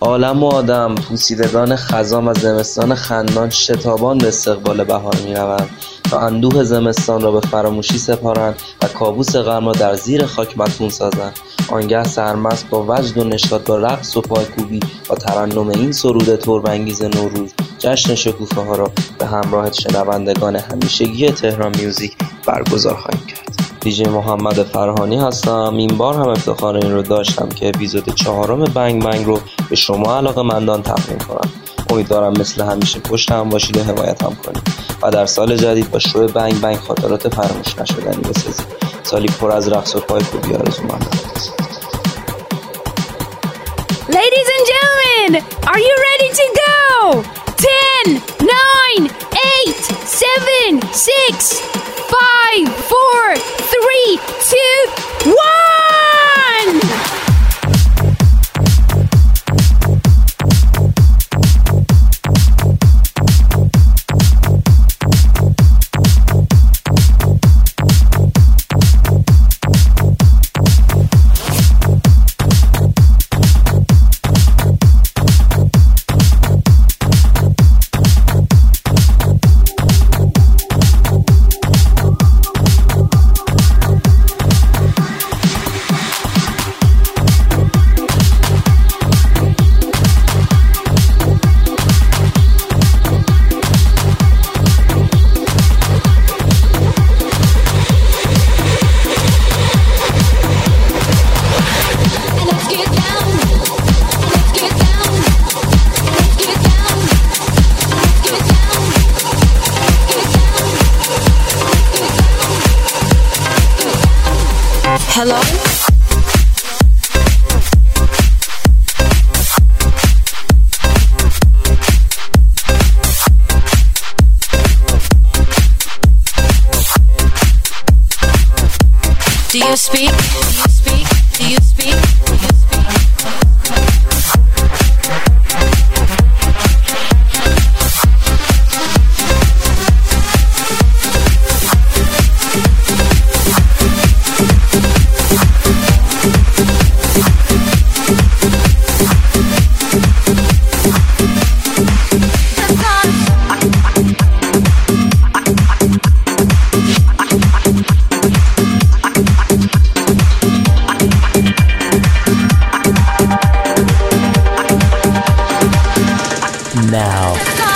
عالم و آدم پوسیدگان خزان و زمستان خندان شتابان به استقبال بهار می روند تا اندوه زمستان را به فراموشی سپارند و کابوس غم را در زیر خاک مدفون سازند. آنگه سرمست با وجد و نشاط با رقص و پایکوبی و ترنم این سرود ترب‌انگیز نوروز جشن شکوفه ها را به همراه شنوندگان همیشگی تهران میوزیک برگزار خواهیم کرد. دیجی محمد فرهانی هستم. این بار هم افتخار این رو داشتم که اپیزود 4 بنگ بنگ رو به شما علاقه‌مندان تقدیم کنم. امیدوارم مثل همیشه پشت هم باشید و حمایت هم کنید و در سال جدید با شو بنگ بنگ خاطرات فراموش نشدنی بسازید. سالی پر از رقص و پایکوبی آرزومندم. Ladies and gentlemen, are you ready to go? 10, 9, 8, 7, 6, 5, 4, 3, 2, 1! Hello? Do you speak? Do you speak? Do you speak? Do you speak? Now.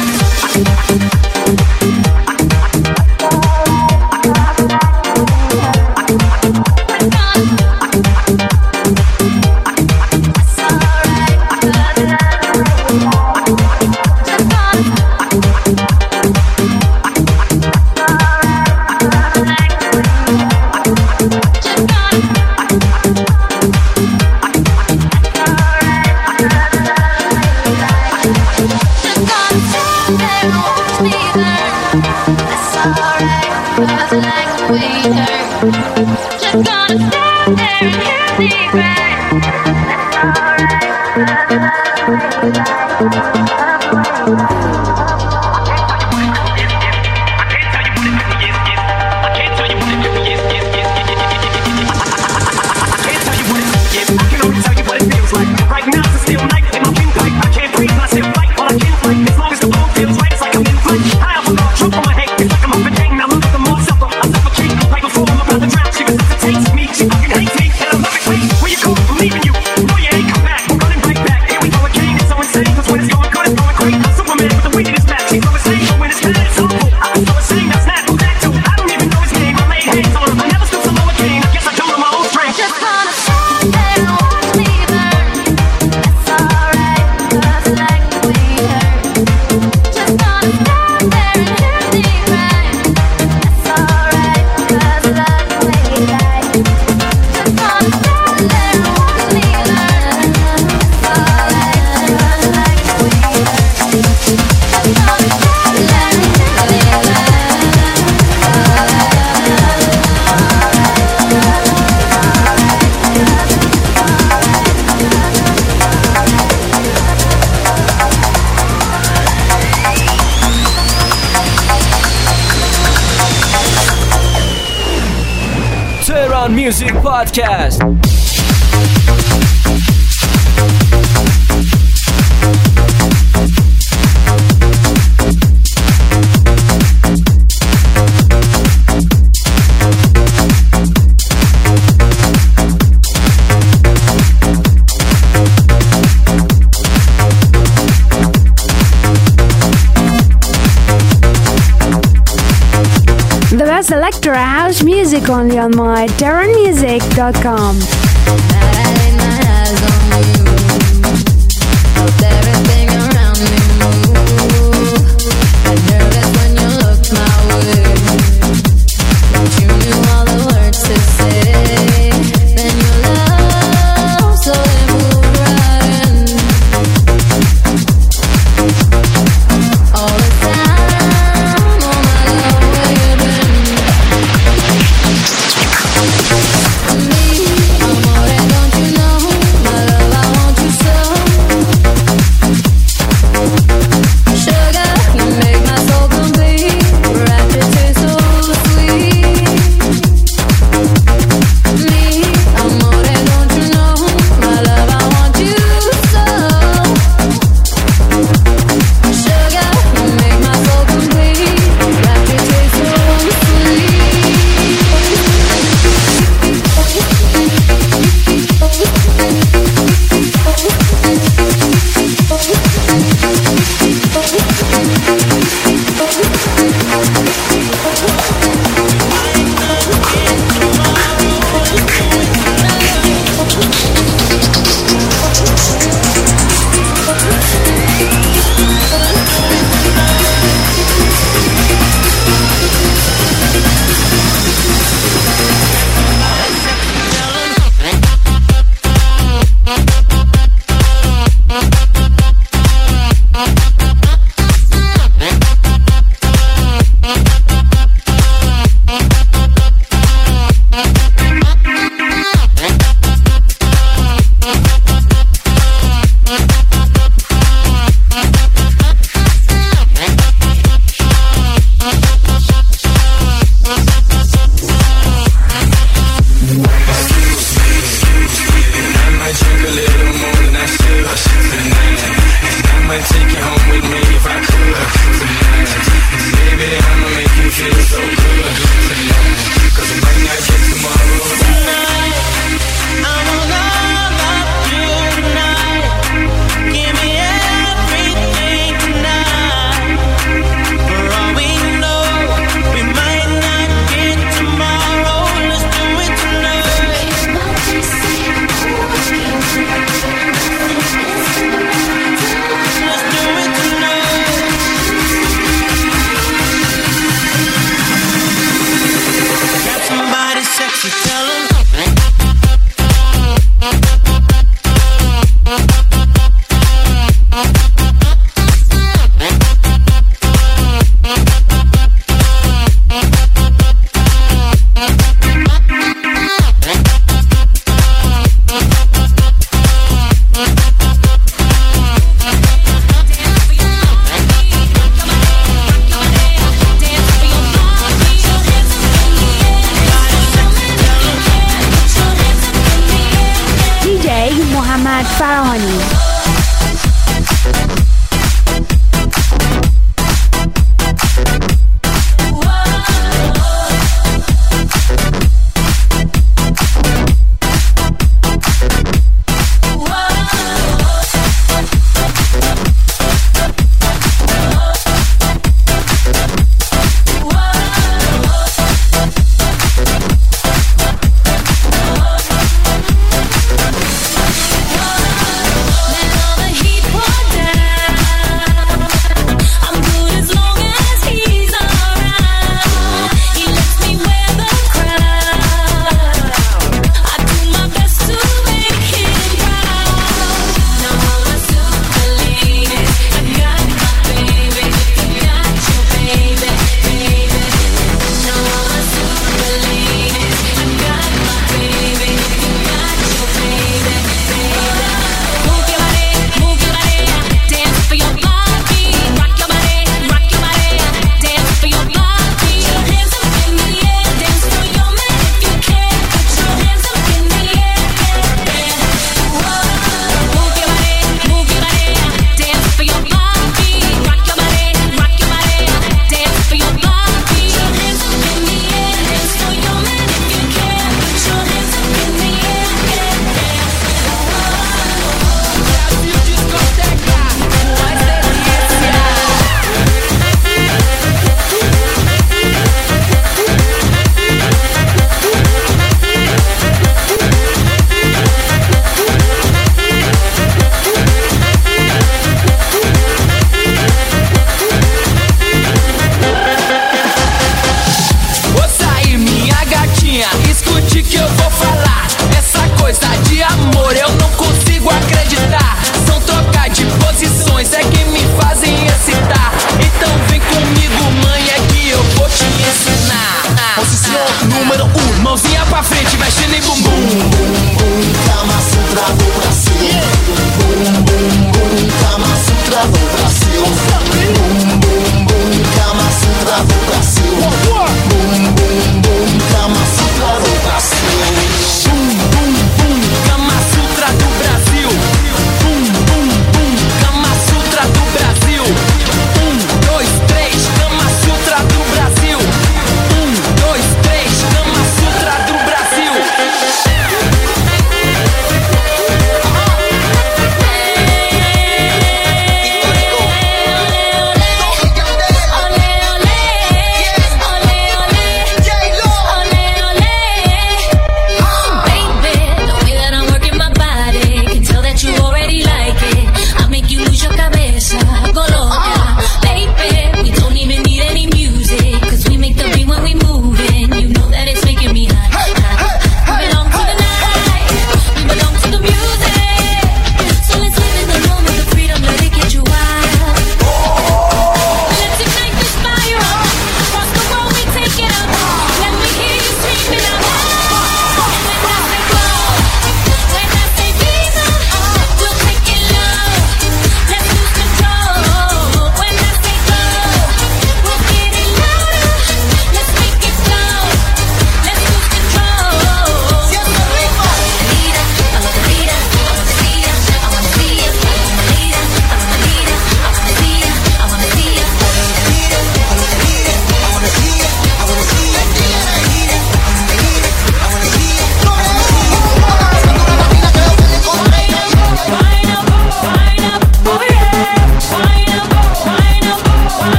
Tehran Music Podcast. Electro House Music only on my DarrenMusic.com. Everything around me move. I'm nervous when you look my way. But you knew all the words to say. Then your love slowly moved right in. All the time, oh my love, where you been? Me, amore, don't you know? My love, I want you so. Sugar, you make my soul complete. Rapid taste so sweet. Me, amore, don't you know? My love, I want you so. Sugar, you make my soul complete. Rapid taste so sweet. Mohammad Farahani. Now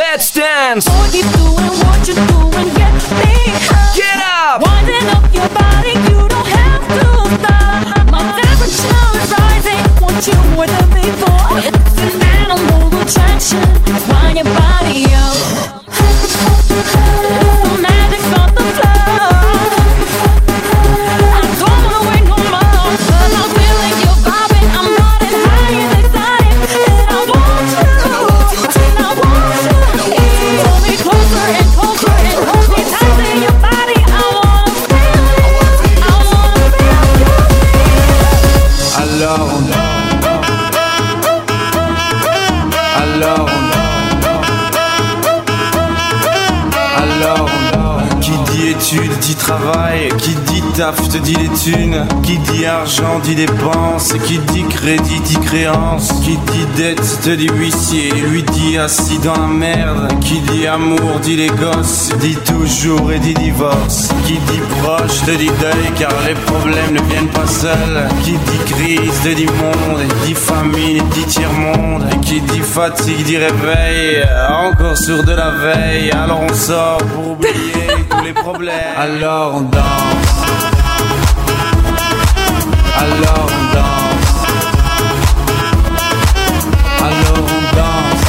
Let's dance. Boy, keep doing what you're doing, get me high. Get up. Winding up your body, you don't have to stop. My temperature is rising, want you more than before. It's an animal attraction, wind your body up. The magic's on the floor. I don't wanna wait no more, 'cause I'm feeling you vibing. I'm riding high and excited, and I want you, and I want you. Pull me closer and closer and hold me tight to your body. I wanna feel it, I wanna feel you. Alors qui dit études dit travail, qui dit taf te dit les thunes, qui dit argent dit dépenses, qui dit crédit dit créance, qui dit dette te dit huissier, lui dit assis dans la merde, qui dit amour dit les gosses, dit toujours et dit divorce, qui dit proche te dit deuil car les problèmes ne viennent pas seuls, qui dit crise te dit monde, dit famine dit tiers-monde, et qui dit fatigue dit réveil, encore sur de la veille, alors on sort pour oublier tous les problèmes. Alors on danse. Alors on danse. Alors on danse.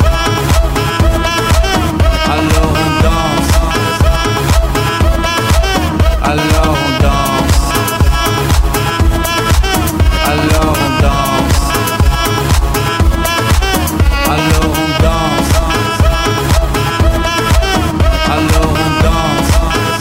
Alors on danse. Alors on danse. Alors on danse. Alors on danse. Alors on danse.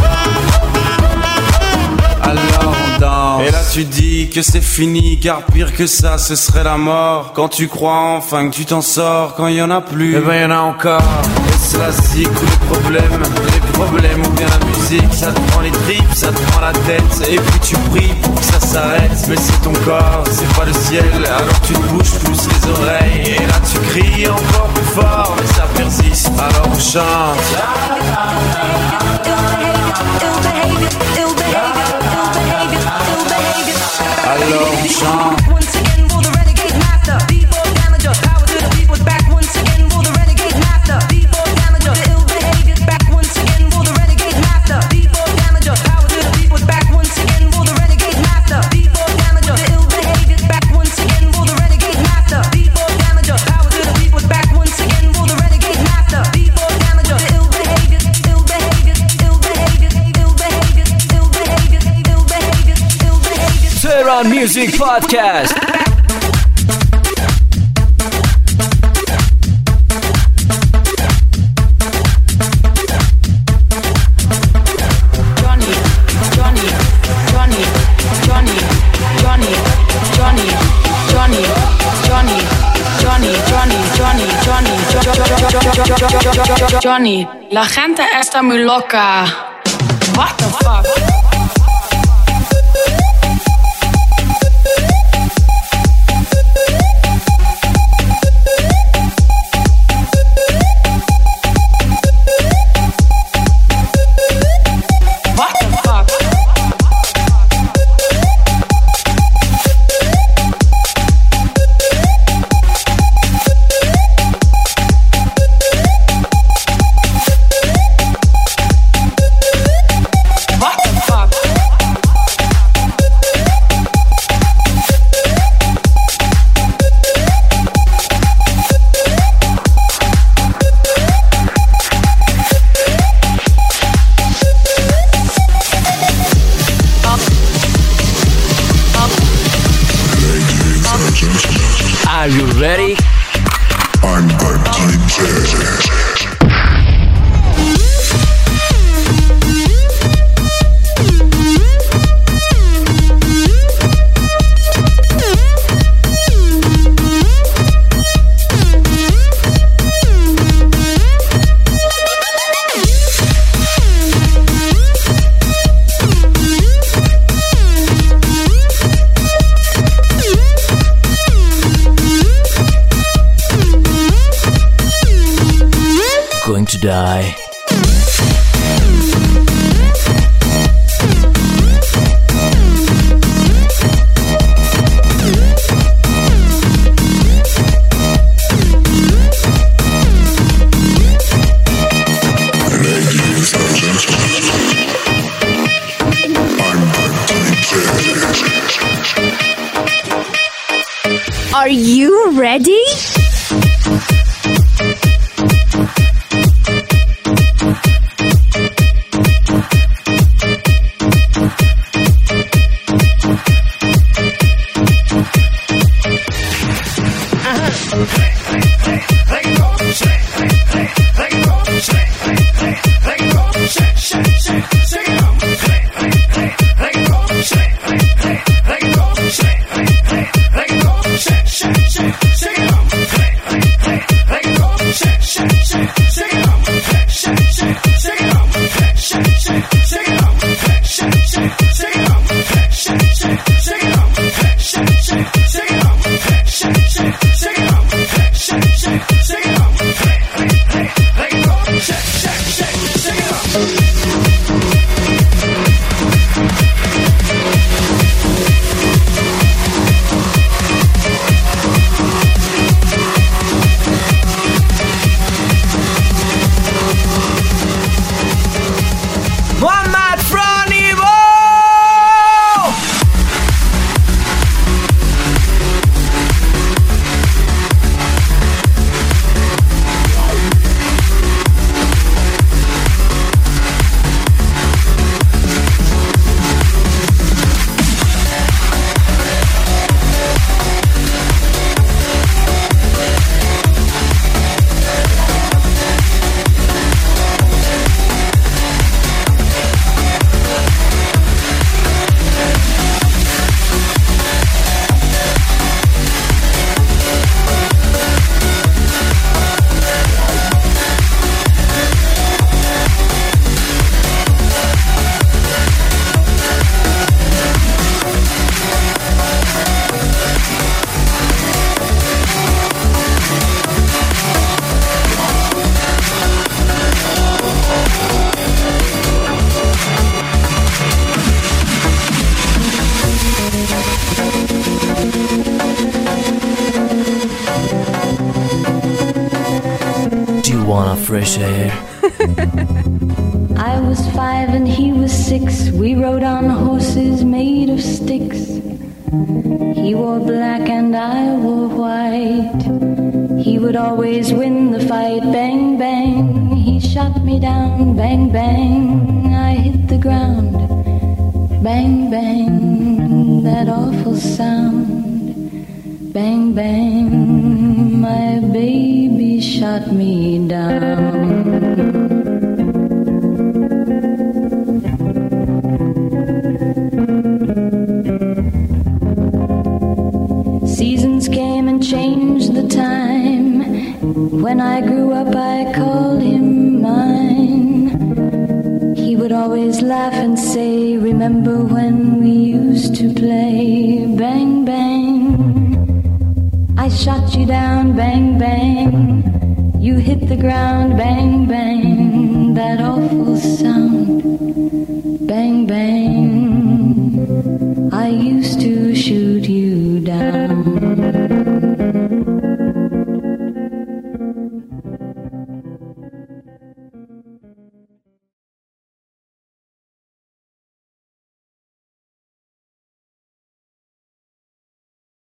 Alors on danse. Et là tu dis que c'est fini, car pire que ça ce serait la mort. Quand tu crois enfin que tu t'en sors, quand il y en a plus, eh ben y en a encore. Et c'est la zik ou les problèmes ou bien la musique. Ça te prend les tripes, ça te prend la tête, et puis tu pries pour que ça s'arrête. Mais c'est ton corps, c'est pas le ciel, alors tu te bouges plus les oreilles. Et là tu cries encore plus fort, mais ça persiste, alors on chante. Alors on chante. Once again, will the renegade master B-boy damager, power to the people's back. Once again, will the renegade master B-boy damager, the ill behavior back. Once again, will the renegade master B-boy damager, power to the people's back. Once again, will the renegade master B-boy damager, the ill behavior back. Once again, will the renegade master B-boy damager, power to the people's back. Once again, will the renegade master B-boy damager, the ill behavior, ill behavior, ill behavior, ill behavior, ill behavior, ill behavior, ill behavior. Tehran Music Podcast. Johnny, la gente está muy loca. What the fuck? Are you ready? I'm the DJ. Going to die. Are you ready? Fresh air. I was 5 and he was 6. We rode on horses made of sticks. He wore black and I wore white. He would always win the fight. Bang, bang, he shot me down. Bang, bang, I hit the ground. Bang, bang, that awful sound. Bang, bang, my baby shot me down. Seasons came and changed the time. When I grew up I called him mine. He would always laugh and say, remember when we used to play? Bang, bang, I shot you down. Bang, bang, you hit the ground. Bang, bang, that awful sound.